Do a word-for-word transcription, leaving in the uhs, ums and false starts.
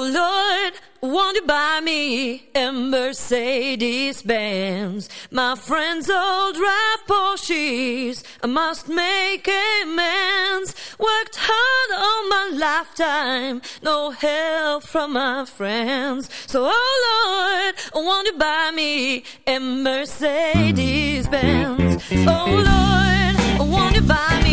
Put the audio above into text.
Lord, won't you buy me a Mercedes-Benz? My friends all drive Porsches, I must make amends. Worked hard all my lifetime, no help from my friends. So, oh Lord, won't you buy me a Mercedes-Benz? Oh Lord, won't you buy me